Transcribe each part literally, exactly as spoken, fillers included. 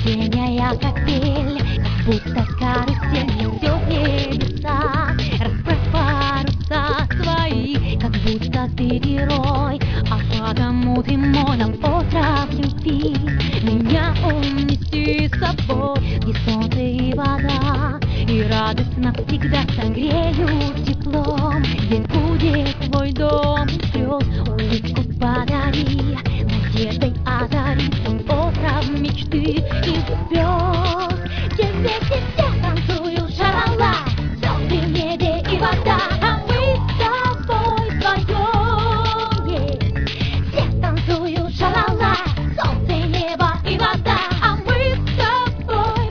Весенняя капель, как будто карусель, несет небеса. Расправь паруса свои, как будто ты герой. А потому ты мой на остров любви. Меня унеси с собой, где солнце и вода, и радость навсегда согреют теплом. Здесь будет твой дом из грез, улыбку подари, надеждой озари тот остров мечты и звезд. Где вместе все танцуют шалала, звезды в небе и вода, а мы с тобой вдвоем есть. Все танцуют шалала, солнце, небо и вода, а мы с тобой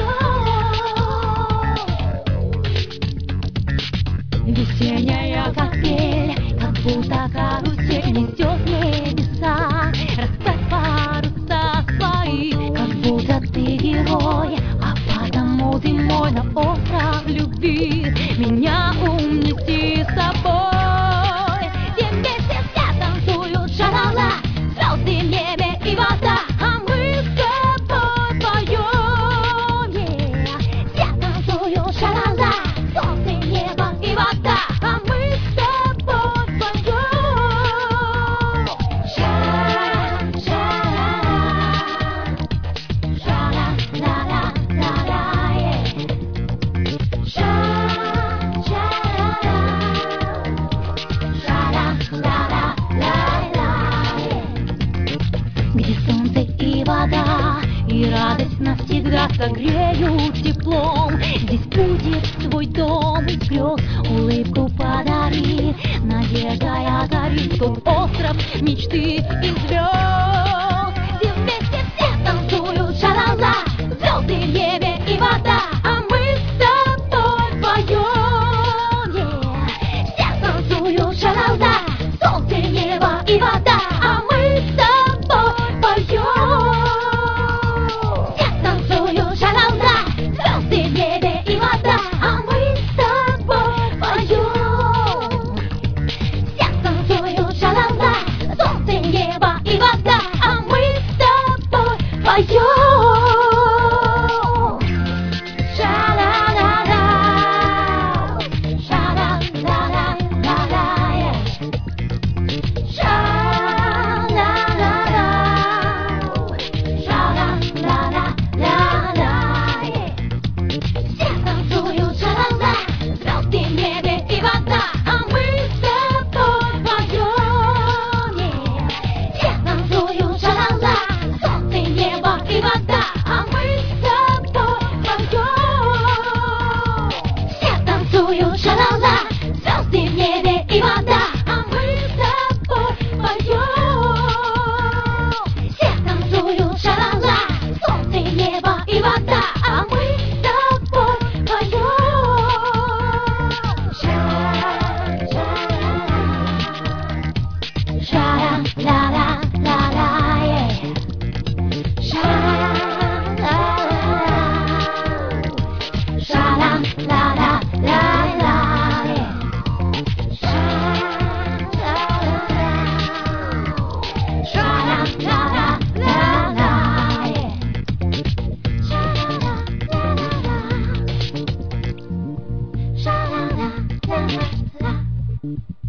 поем. Весенняя капель, как будто карусель, несет небеса. Расправь паруса свои, как будто ты герой, а потому ты мой на остров любви. Меня унеси с собой, где вместе все танцуют шалала, звезды в небе и вода, а мы с тобой поем. Yeah. Все танцуют шалала, солнце, небо и вода, а мы с тобой поем. Ша, ша, ша-ла-ла-ла-ла-ла, yeah. Ша, ша-ла-ла-ла-ла, yeah. Где солнце и вода, и радость навсегда согреют теплом. Здесь будет твой дом из грез, улыбку подари, надеждой озарит тот остров мечты и звезд. Где вместе все танцуют шалала, звезды в небе и вода, а мы с тобой поем. Yeah. Все танцуют шалала, солнце, небо и вода, а мы с тобой поем. Все танцуют шалала, звезды в небе и вода, а мы с тобой поем. Все танцуют шалала, солнце, небо и вода, а мы с тобой поем. Ша-ла-ла-ла, ша-ла-ла-ла-ла-ла, yeah. Ша-ла-ла-ла, ша-ла-ла-ла-ла-ла, yeah. Все танцуют шалала, звезды в небе и вода, а мы с тобой поем. Yeah. Все танцуют шалала, солнце, небо и вода, а мы с тобой поем. Все танцуют шалала, звезды в небе и вода, а мы с тобой поем. Все танцуют шалала, солнце, небо и вода, а мы с тобой поем. Ша-ла-ла-ла-ла-ла, yeah. Ша-ла-ла-ла, ша-ла-ла-ла-ла-ла, yeah. Ша-ла-ла-ла, ша-ла-ла-ла-ла, yeah. Ша-ла-ла-ла-ла, ша-ла-ла-ла-ла.